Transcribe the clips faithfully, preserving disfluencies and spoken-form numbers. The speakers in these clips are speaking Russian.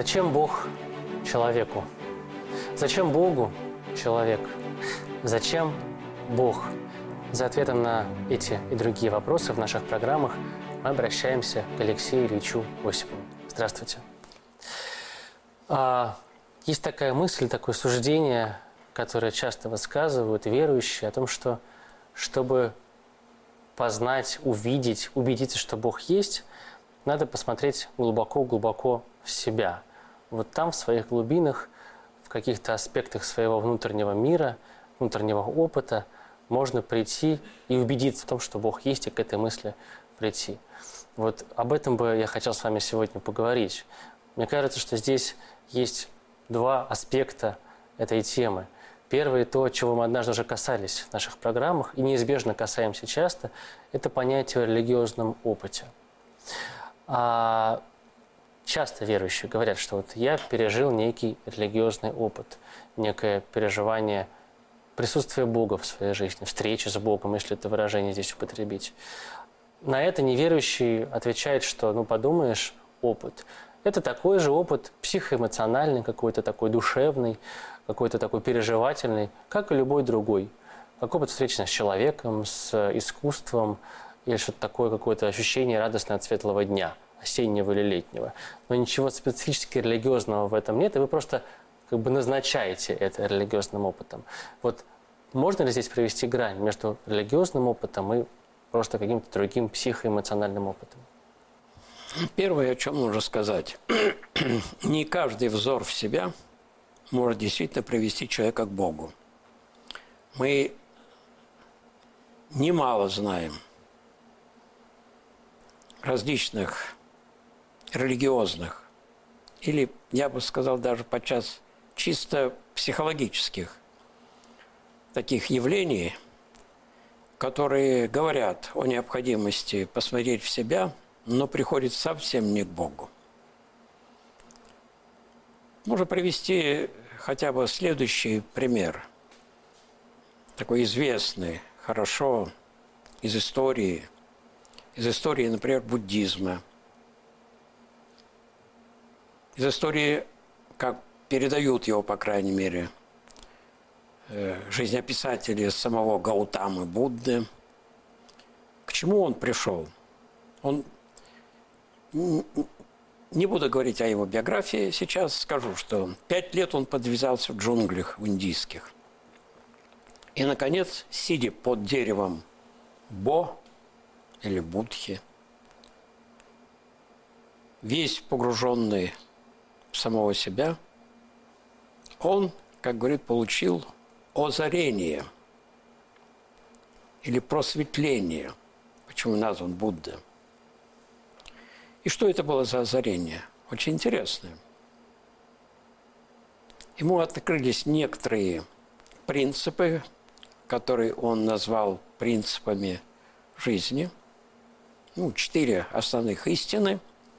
Зачем Бог человеку? Зачем Богу человек? Зачем Бог? За ответом на эти и другие вопросы в наших программах мы обращаемся к Алексею Ильичу Осипову. Здравствуйте. Есть такая мысль, такое суждение, которое часто высказывают верующие, о том, что чтобы познать, увидеть, убедиться, что Бог есть, надо посмотреть глубоко-глубоко в себя. Вот там, в своих глубинах, в каких-то аспектах своего внутреннего мира, внутреннего опыта можно прийти и убедиться в том, что Бог есть, и к этой мысли прийти. Вот об этом бы я хотел с вами сегодня поговорить. Мне кажется, что здесь есть два аспекта этой темы. Первый, то, чего мы однажды уже касались в наших программах и неизбежно касаемся часто, это понятие о религиозном опыте. А часто верующие говорят, что вот я пережил некий религиозный опыт, некое переживание присутствия Бога в своей жизни, встречи с Богом, если это выражение здесь употребить. На это неверующий отвечает, что, ну, подумаешь, опыт. Это такой же опыт психоэмоциональный, какой-то такой душевный, какой-то такой переживательный, как и любой другой. Как опыт встречи с человеком, с искусством, или что-то такое, какое-то ощущение радостное от светлого дня, осеннего или летнего. Но ничего специфически религиозного в этом нет, и вы просто как бы назначаете это религиозным опытом. Вот можно ли здесь провести грань между религиозным опытом и просто каким-то другим психоэмоциональным опытом? Первое, о чем нужно сказать. Не каждый взор в себя может действительно привести человека к Богу. Мы немало знаем различных религиозных или, я бы сказал, даже подчас чисто психологических таких явлений, которые говорят о необходимости посмотреть в себя, но приходит совсем не к Богу. Можно привести хотя бы следующий пример, такой известный, хорошо, из истории, из истории, например, буддизма, из истории, как передают его, по крайней мере, жизнеописатели самого Гаутамы Будды. К чему он пришел? Он, не буду говорить о его биографии, сейчас скажу, что пять лет он подвязался в джунглях в индийских. И, наконец, сидя под деревом Бо или Будхи, весь погруженный в самого себя, он, как говорит, получил озарение или просветление, почему назван Будда. И что это было за озарение? Очень интересное. Ему открылись некоторые принципы, которые он назвал принципами жизни. Ну, четыре основных истины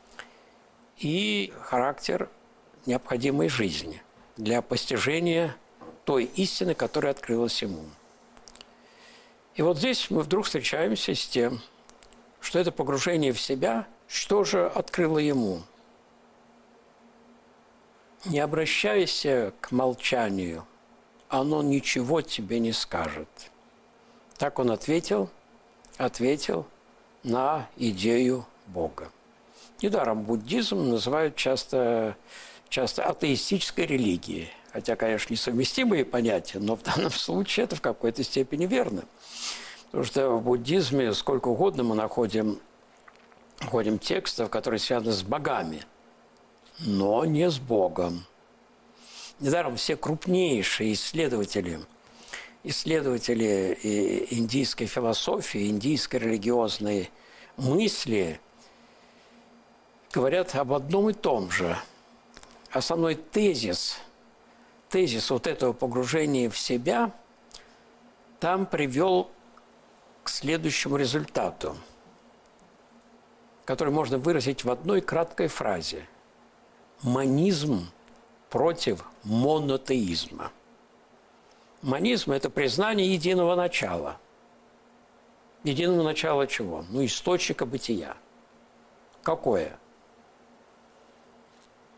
и характер необходимой жизни для постижения той истины, которая открылась ему. И вот здесь мы вдруг встречаемся с тем, что это погружение в себя, что же открыло ему? Не обращайся к молчанию, оно ничего тебе не скажет. Так он ответил, ответил на идею Бога. Недаром буддизм называют часто, часто атеистической религией. Хотя, конечно, несовместимые понятия, но в данном случае это в какой-то степени верно. Потому что в буддизме сколько угодно мы находим, находим текстов, которые связаны с богами, но не с Богом. Недаром все крупнейшие исследователи, исследователи индийской философии, индийской религиозной мысли говорят об одном и том же. Основной тезис – Тезис вот этого погружения в себя там привел к следующему результату, который можно выразить в одной краткой фразе. Монизм против монотеизма. Монизм – это признание единого начала. Единого начала чего? Ну, источника бытия. Какое?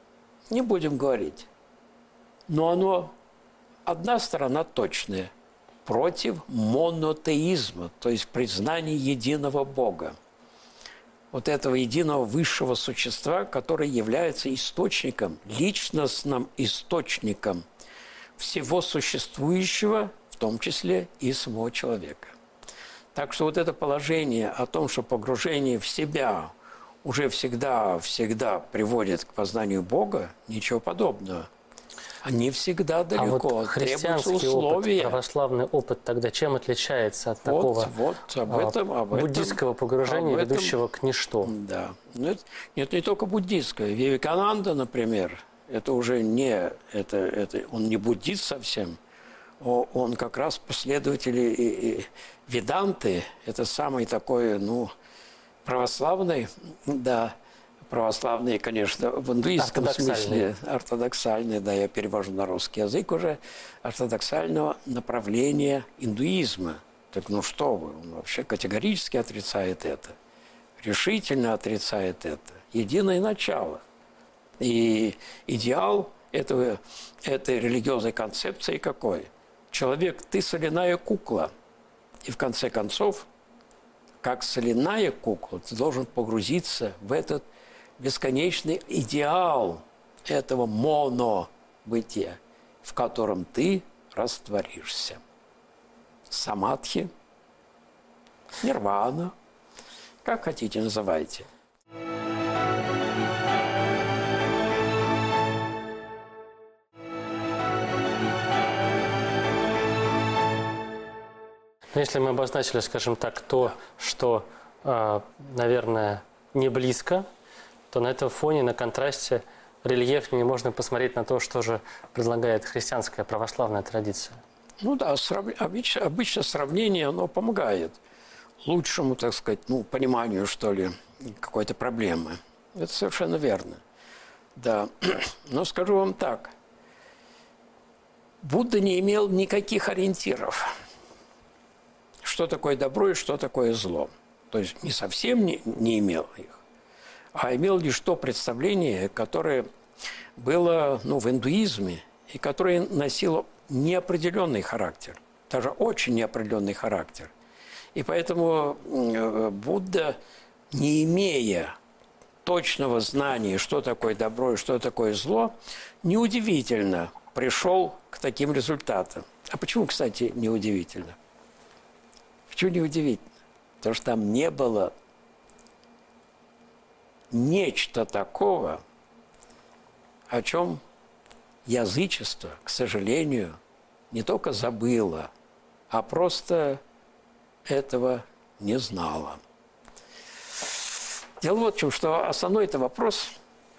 не будем говорить. Но оно, одна сторона точная, против монотеизма, то есть признания единого Бога. Вот этого единого высшего существа, который является источником, личностным источником всего существующего, в том числе и самого человека. Так что вот это положение о том, что погружение в себя уже всегда, всегда приводит к познанию Бога, ничего подобного. Они всегда далеко. А вот христианский условия. опыт, православный опыт тогда чем отличается от вот, такого вот, об этом, об этом, буддийского погружения, об этом, ведущего к ничто? Да. Нет, нет, не только буддийское. Вивекананда, например, это уже не, это, это, он не буддист совсем, он как раз последователь и, и, веданты, это самый такой, ну, православный, да, православные, конечно, в индуистском смысле, ортодоксальные, да, я перевожу на русский язык уже, ортодоксального направления индуизма. Так ну что вы, он вообще категорически отрицает это, решительно отрицает это. Единое начало. И идеал этого, этой религиозной концепции какой? Человек, ты соляная кукла. И в конце концов, как соляная кукла, ты должен погрузиться в этот бесконечный идеал этого монобытия, в котором ты растворишься. Самадхи, нирвана, как хотите называйте. Но если мы обозначили, скажем так, то, что, наверное, не близко, то на этом фоне, на контрасте рельефнее можно посмотреть на то, что же предлагает христианская православная традиция. Ну да, срав... обычно, обычно сравнение, оно помогает лучшему, так сказать, ну, пониманию, что ли, какой-то проблемы. Это совершенно верно. Да. Но скажу вам так. Будда не имел никаких ориентиров. Что такое добро и что такое зло. То есть не совсем не, не имел их, а имел лишь то представление, которое было, ну, в индуизме, и которое носило неопределенный характер, даже очень неопределенный характер. И поэтому Будда, не имея точного знания, что такое добро и что такое зло, неудивительно пришел к таким результатам. А почему, кстати, неудивительно? Почему неудивительно? Потому что там не было нечто такого, о чем язычество, к сожалению, не только забыло, а просто этого не знало. Дело вот в чем, что основной это вопрос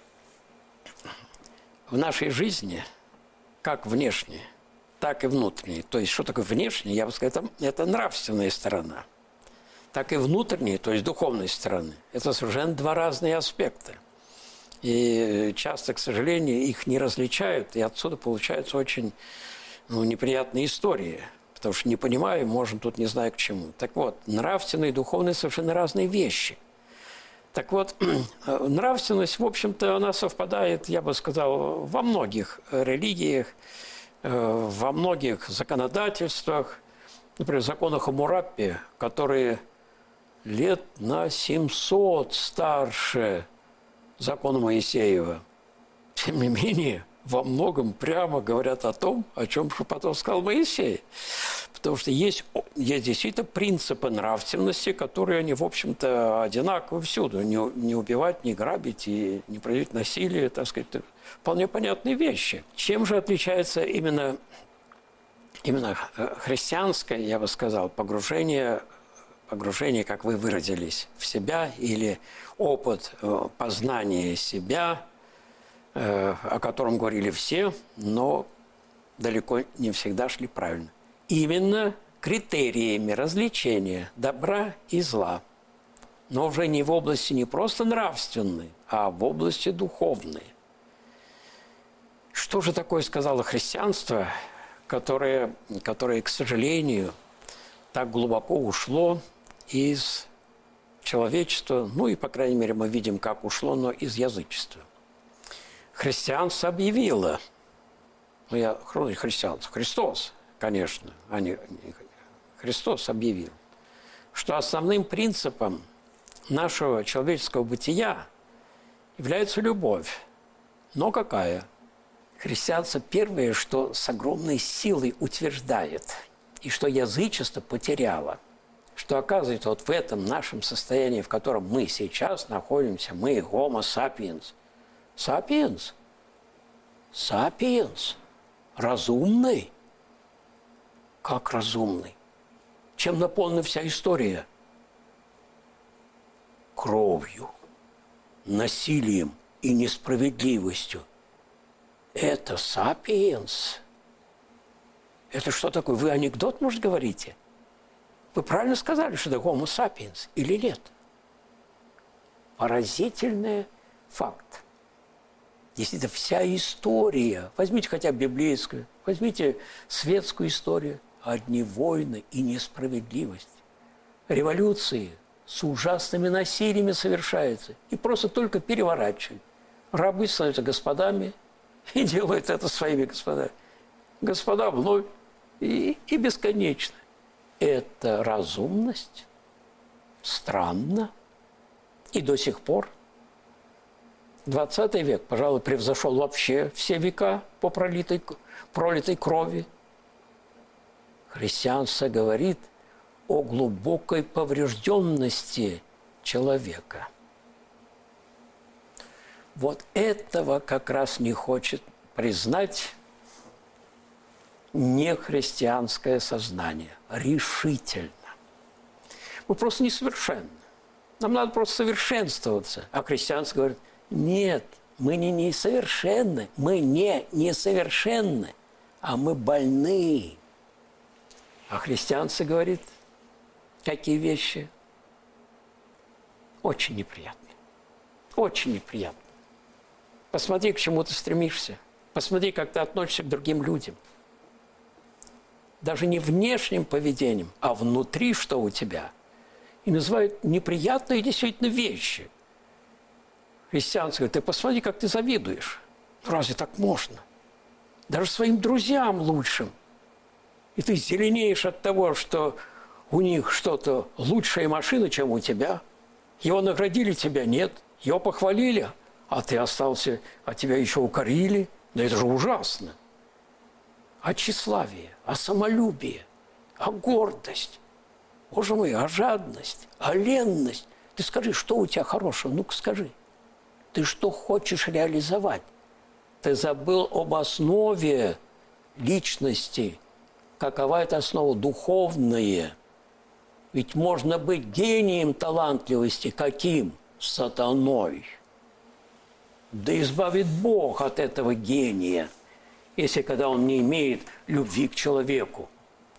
в нашей жизни, как внешне, так и внутренней. То есть, что такое внешне, я бы сказал, это, это нравственная сторона. Так и внутренней, то есть духовной стороны. Это совершенно два разные аспекта. И часто, к сожалению, их не различают, и отсюда получаются очень, ну, неприятные истории. Потому что не понимаю, можно тут не знаю к чему. Так вот, нравственные и духовные совершенно разные вещи. Так вот, нравственность, в общем-то, она совпадает, я бы сказал, во многих религиях, во многих законодательствах, например, в законах Хаммурапи, которые лет на семьсот старше закона Моисеева. Тем не менее, во многом прямо говорят о том, о чем же потом сказал Моисей. Потому что есть, есть действительно принципы нравственности, которые они, в общем-то, одинаковы всюду. Не, не убивать, не грабить и не производить насилие, так сказать, вполне понятные вещи. Чем же отличается именно, именно христианское, я бы сказал, погружение, погружение, как вы выразились, в себя или опыт познания себя, о котором говорили все, но далеко не всегда шли правильно. Именно критериями различения добра и зла, но уже не в области не просто нравственной, а в области духовной. Что же такое сказало христианство, которое, которое, к сожалению, так глубоко ушло из человечества, ну и, по крайней мере, мы видим, как ушло, но из язычества. Христианство объявило, ну я христианство, Христос, конечно, а не Христос объявил, что основным принципом нашего человеческого бытия является любовь. Но какая? Христианство первое, что с огромной силой утверждает, и что язычество потеряло, что оказывается вот в этом нашем состоянии, в котором мы сейчас находимся, мы homo sapiens. Sapiens? Sapiens? Разумный? Как разумный? Чем наполнена вся история? Кровью, насилием и несправедливостью. Это сапиенс. Это что такое? Вы анекдот, может, говорите? Вы правильно сказали, что это homo sapiens или нет? Поразительный факт. Действительно, вся история, возьмите хотя бы библейскую, возьмите светскую историю, одни войны и несправедливость. Революции с ужасными насилиями совершаются и просто только переворачивают. Рабы становятся господами и делают это своими господами. Господа вновь и, и бесконечно. Это разумность? Странно. И до сих пор. двадцатый век, пожалуй, превзошел вообще все века по пролитой, пролитой крови. Христианство говорит о глубокой поврежденности человека. Вот этого как раз не хочет признать нехристианское сознание. Решительно. Мы просто несовершенны. Нам надо просто совершенствоваться. А христианство говорит, нет, мы не несовершенны, мы не несовершенны, а мы больны. А христианство говорит, какие вещи очень неприятные. Очень неприятные. Посмотри, к чему ты стремишься. Посмотри, как ты относишься к другим людям. Даже не внешним поведением, а внутри, что у тебя. И называют неприятные действительно вещи. Христианство говорит, ты посмотри, как ты завидуешь. Ну, разве так можно? Даже своим друзьям лучшим. И ты зеленеешь от того, что у них что-то лучшая машина, чем у тебя. Его наградили, тебя нет. Его похвалили, а ты остался, а тебя еще укорили. Да это же ужасно. А тщеславие, а самолюбие, а гордость. Боже мой, а жадность, а ленность. Ты скажи, что у тебя хорошего? Ну-ка скажи. Ты что хочешь реализовать? Ты забыл об основе личности. Какова эта основа? Духовная. Ведь можно быть гением талантливости. Каким? Сатаной. Да избавит Бог от этого гения, если когда он не имеет любви к человеку.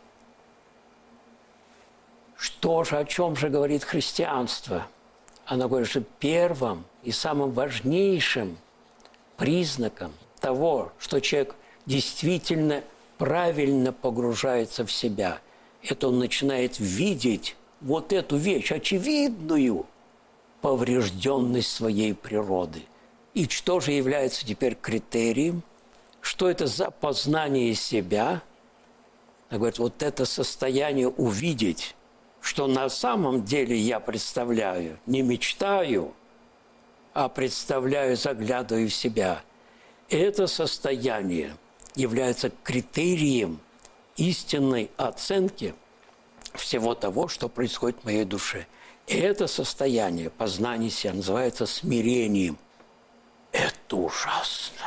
Что же, о чем же говорит христианство? Оно говорит, что первым и самым важнейшим признаком того, что человек действительно правильно погружается в себя, это он начинает видеть вот эту вещь, очевидную поврежденность своей природы. И что же является теперь критерием? Что это за познание себя? Она говорит, вот это состояние увидеть, что на самом деле я представляю, не мечтаю, а представляю, заглядываю в себя. Это состояние является критерием истинной оценки всего того, что происходит в моей душе. И это состояние познания себя называется смирением. Это ужасно.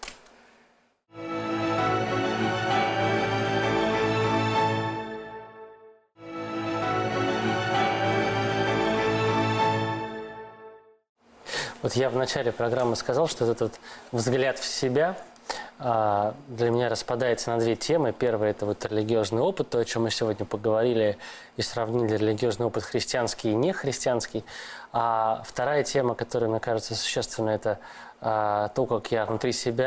Вот я в начале программы сказал, что этот взгляд в себя а, для меня распадается на две темы. Первая – это вот религиозный опыт, то, о чем мы сегодня поговорили и сравнили религиозный опыт христианский и нехристианский. А вторая тема, которая, мне кажется, существенной, это а, то, как я внутри себя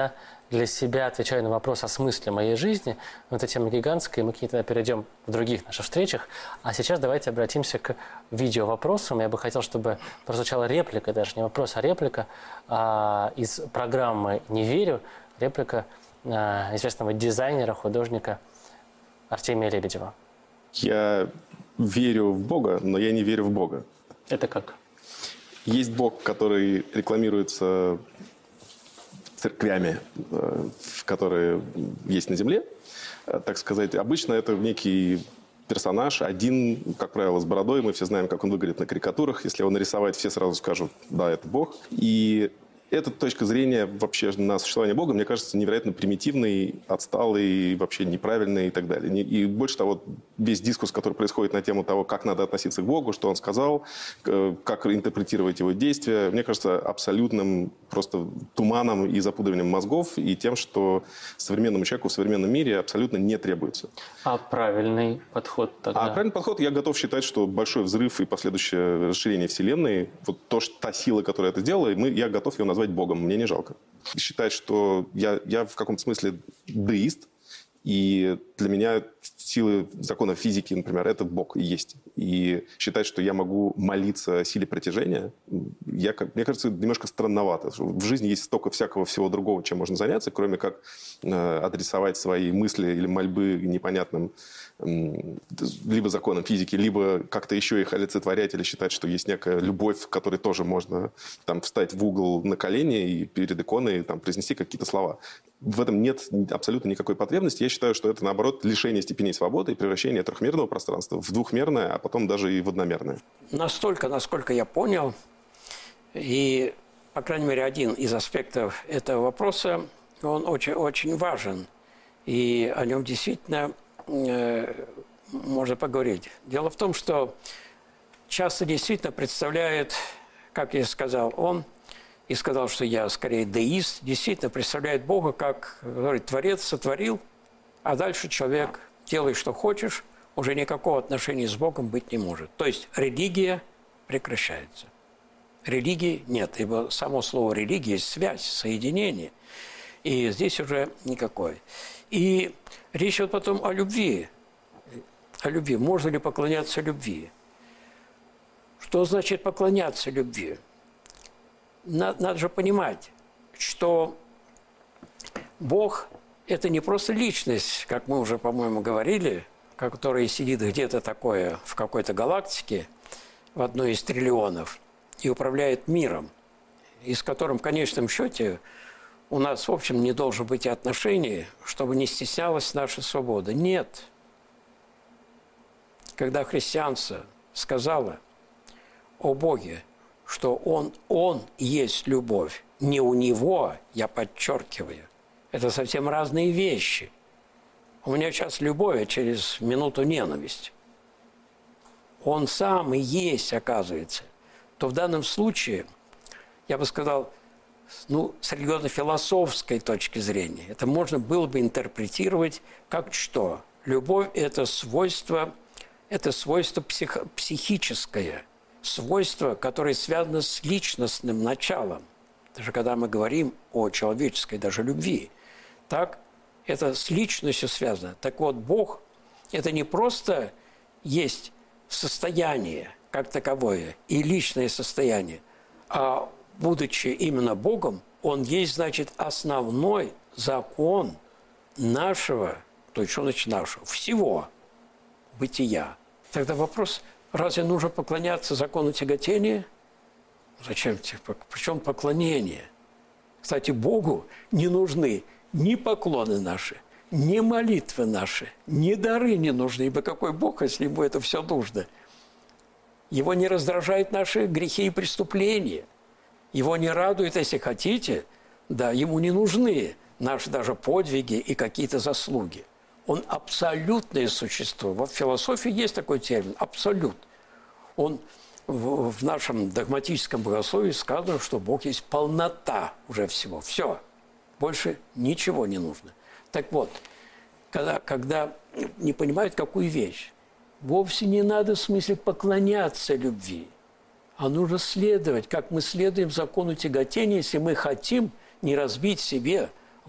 для себя отвечаю на вопрос о смысле моей жизни. Но эта тема гигантская, и мы к ней тогда перейдем в других наших встречах. А сейчас давайте обратимся к видеовопросам. Я бы хотел, чтобы прозвучала реплика, даже не вопрос, а реплика а, из программы «Не верю». Реплика а, известного дизайнера, художника Артемия Лебедева. Я верю в Бога, но я не верю в Бога. Это как? Есть Бог, который рекламируется церквями, которые есть на земле, так сказать. Обычно это некий персонаж, один, как правило, с бородой. Мы все знаем, как он выглядит на карикатурах. Если его нарисовать, все сразу скажут, да, это Бог. И эта точка зрения вообще на существование Бога, мне кажется, невероятно примитивной, отсталой, вообще неправильной и так далее. И больше того, весь дискурс, который происходит на тему того, как надо относиться к Богу, что он сказал, как интерпретировать его действия, мне кажется, абсолютным просто туманом и запутыванием мозгов, и тем, что современному человеку в современном мире абсолютно не требуется. А правильный подход тогда? А правильный подход, я готов считать, что большой взрыв и последующее расширение Вселенной, вот то, что та сила, которая это сделала, мы, я готов ее назвать Богом, мне не жалко. Считать, что я, я в каком-то смысле деист, и для меня силы закона физики, например, это Бог и есть. И считать, что я могу молиться силе притяжения, я, мне кажется, немножко странновато. В жизни есть столько всякого всего другого, чем можно заняться, кроме как э, адресовать свои мысли или мольбы непонятным э, либо законам физики, либо как-то еще их олицетворять или считать, что есть некая любовь, в которой тоже можно там, встать в угол на колени и перед иконой там, произнести какие-то слова. В этом нет абсолютно никакой потребности. Я считаю, что это, наоборот, лишение степеней свободы и превращение трехмерного пространства в двухмерное, а потом даже и в одномерное. Настолько, насколько я понял, и, по крайней мере, один из аспектов этого вопроса, он очень, очень важен. И о нем действительно э, можно поговорить. Дело в том, что часто действительно представляет, как я сказал, он, и сказал, что я скорее деист, действительно представляет Бога как, говорит, Творец сотворил, а дальше человек, делай, что хочешь, уже никакого отношения с Богом быть не может. То есть религия прекращается. Религии нет, ибо само слово религия есть связь, соединение. И здесь уже никакой. И речь идет потом о любви. О любви. Можно ли поклоняться любви? Что значит поклоняться любви? Надо же понимать, что Бог – это не просто личность, как мы уже, по-моему, говорили, которая сидит где-то такое в какой-то галактике, в одной из триллионов, и управляет миром, и с которым в конечном счете у нас, в общем, не должно быть и отношений, чтобы не стеснялась наша свобода. Нет. Когда христианство сказало о Боге, что Он, Он есть любовь. Не у Него, я подчеркиваю. Это совсем разные вещи. У меня сейчас любовь, а через минуту ненависть. Он сам и есть, оказывается. То в данном случае, я бы сказал, ну, с религиозно-философской точки зрения, это можно было бы интерпретировать как что? Любовь – это свойство, это свойство псих, психическое, свойство, которое связано с личностным началом. Даже когда мы говорим о человеческой даже любви, так это с личностью связано. Так вот, Бог – это не просто есть состояние как таковое и личное состояние, а будучи именно Богом, Он есть, значит, основной закон нашего, то есть что значит нашего, всего бытия. Тогда вопрос – разве нужно поклоняться закону тяготения? Зачем? Причем поклонение? Кстати, Богу не нужны ни поклоны наши, ни молитвы наши, ни дары не нужны. Ибо какой Бог, если ему это все нужно? Его не раздражают наши грехи и преступления. Его не радует, если хотите, да, ему не нужны наши даже подвиги и какие-то заслуги. Он абсолютное существо. В философии есть такой термин – абсолют. Он в, в нашем догматическом богословии сказано, что Бог есть полнота уже всего. Все. Больше ничего не нужно. Так вот, когда, когда не понимают какую вещь, вовсе не надо в смысле поклоняться любви, а нужно следовать, как мы следуем закону тяготения, если мы хотим не разбить себе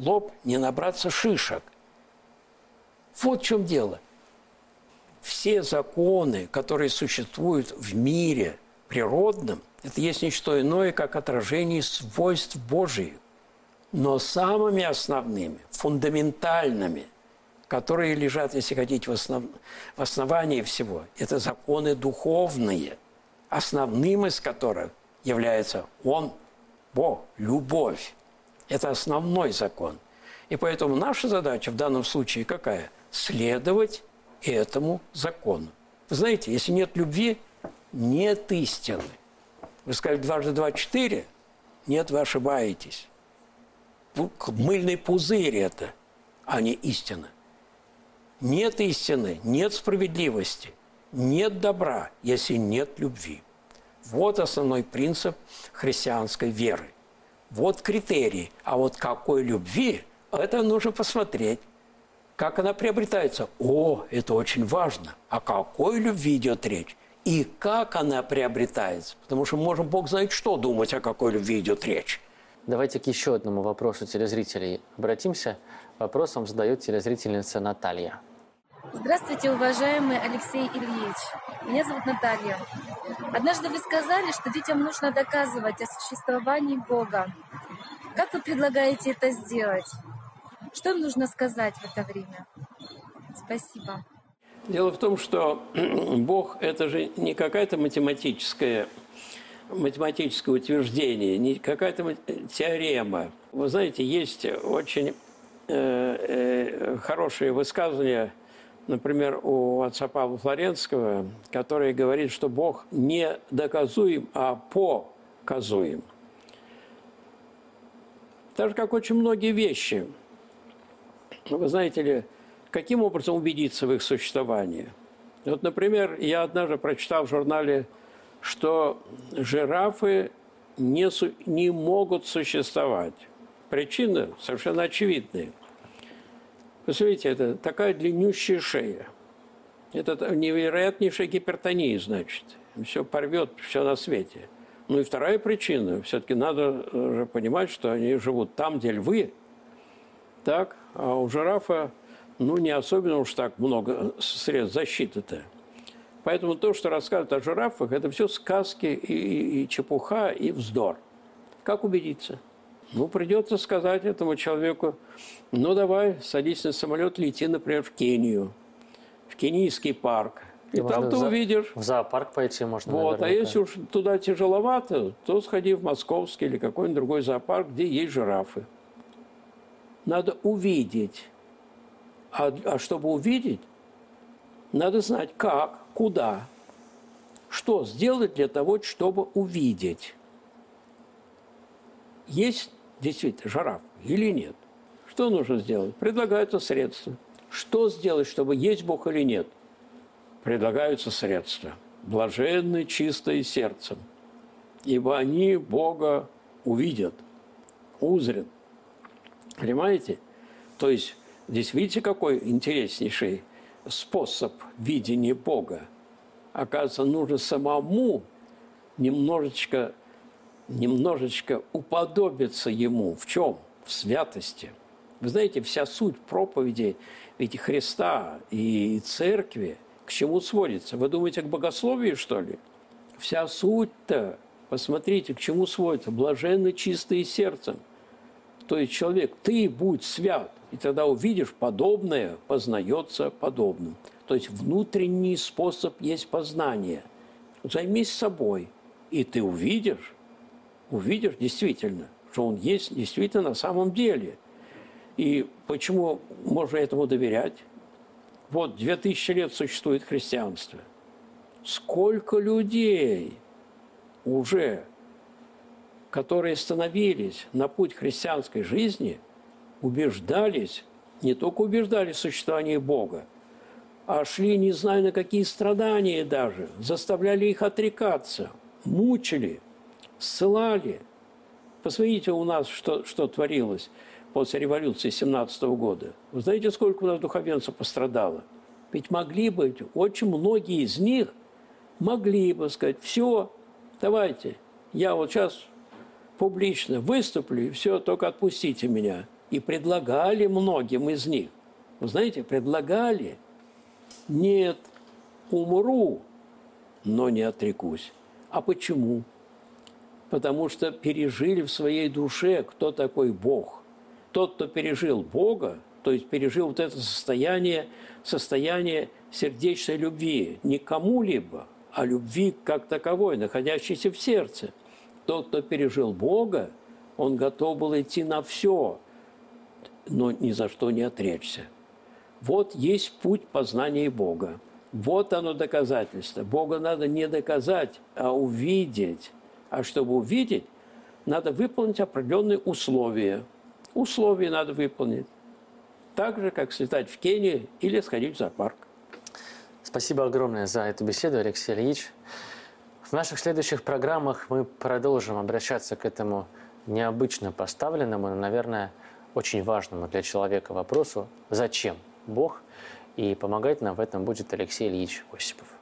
лоб, не набраться шишек. Вот в чем дело. Все законы, которые существуют в мире природном, это есть не что иное, как отражение свойств Божьих. Но самыми основными, фундаментальными, которые лежат, если хотите, в, основ... в основании всего, это законы духовные, основным из которых является Он, Бог, любовь. Это основной закон. И поэтому наша задача в данном случае какая? Следовать этому закону. Вы знаете, если нет любви, нет истины. Вы сказали дважды два – четыре? Нет, вы ошибаетесь. Мыльный пузырь это, а не истина. Нет истины, нет справедливости, нет добра, если нет любви. Вот основной принцип христианской веры. Вот критерий. А вот какой любви, это нужно посмотреть. Как она приобретается? О, это очень важно. О какой любви идет речь? И как она приобретается? Потому что можем, Бог знает, что думать, о какой любви идет речь. Давайте к еще одному вопросу телезрителей обратимся. Вопрос вам задает телезрительница Наталья. Здравствуйте, уважаемый Алексей Ильич. Меня зовут Наталья. Однажды вы сказали, что детям нужно доказывать о существовании Бога. Как вы предлагаете это сделать? Что им нужно сказать в это время? Спасибо. Дело в том, что Бог – это же не какая-то математическая, математическое утверждение, не какая-то теорема. Вы знаете, есть очень э, э, хорошие высказывания, например, у отца Павла Флоренского, который говорит, что Бог не доказуем, а показуем. Так же, как очень многие вещи. Вы знаете ли, каким образом убедиться в их существовании? Вот, например, я однажды прочитал в журнале, что жирафы не, су- не могут существовать. Причины совершенно очевидные. Посмотрите, это такая длиннющая шея. Это невероятнейшая гипертония, значит. Все порвет, все на свете. Ну и вторая причина. Все-таки надо же понимать, что они живут там, где львы. Так, а у жирафа, ну, не особенно уж так много средств защиты-то. Поэтому то, что рассказывают о жирафах, это все сказки и, и, и чепуха, и вздор. Как убедиться? Ну, придется сказать этому человеку, ну, давай, садись на самолет, лети, например, в Кению, в кенийский парк. И да там ты в увидишь. В зоопарк пойти можно, Вот, наверняка. а если уж туда тяжеловато, то сходи в московский или какой-нибудь другой зоопарк, где есть жирафы. Надо увидеть. А, а чтобы увидеть, надо знать, как, куда, что сделать для того, чтобы увидеть. Есть действительно жираф или нет? Что нужно сделать? Предлагаются средства. Что сделать, чтобы есть Бог или нет? Предлагаются средства. Блаженны чистые сердцем, ибо они Бога увидят, узрят. Понимаете? То есть, здесь видите, какой интереснейший способ видения Бога. Оказывается, нужно самому немножечко, немножечко уподобиться Ему. В чем? В святости. Вы знаете, вся суть проповеди ведь Христа и Церкви к чему сводится? Вы думаете, к богословию, что ли? Вся суть-то, посмотрите, к чему сводится. Блаженны чистые сердцем. То есть человек, ты будь свят, и тогда увидишь, подобное познается подобным. То есть внутренний способ есть познание. Займись собой, и ты увидишь, увидишь действительно, что он есть действительно на самом деле. И почему можно этому доверять? Вот две тысячи лет существует христианство. Сколько людей уже, которые становились на путь христианской жизни, убеждались, не только убеждались в существовании Бога, а шли, не знаю, на какие страдания даже, заставляли их отрекаться, мучили, ссылали. Посмотрите у нас, что, что творилось после революции семнадцатого года. Вы знаете, сколько у нас духовенцев пострадало? Ведь могли бы, очень многие из них могли бы сказать, все, давайте, я вот сейчас публично выступлю, и все, только отпустите меня. И предлагали многим из них. Вы знаете, предлагали. Нет, умру, но не отрекусь. А почему? Потому что пережили в своей душе, кто такой Бог. Тот, кто пережил Бога, то есть пережил вот это состояние, состояние сердечной любви не к кому-либо, а любви как таковой, находящейся в сердце. Тот, кто пережил Бога, он готов был идти на все, но ни за что не отречься. Вот есть путь познания Бога. Вот оно доказательство. Бога надо не доказать, а увидеть. А чтобы увидеть, надо выполнить определенные условия. Условия надо выполнить. Так же, как слетать в Кению или сходить в зоопарк. Спасибо огромное за эту беседу, Алексей Ильич. В наших следующих программах мы продолжим обращаться к этому необычно поставленному, но, наверное, очень важному для человека вопросу «Зачем Бог?». И помогать нам в этом будет Алексей Ильич Осипов.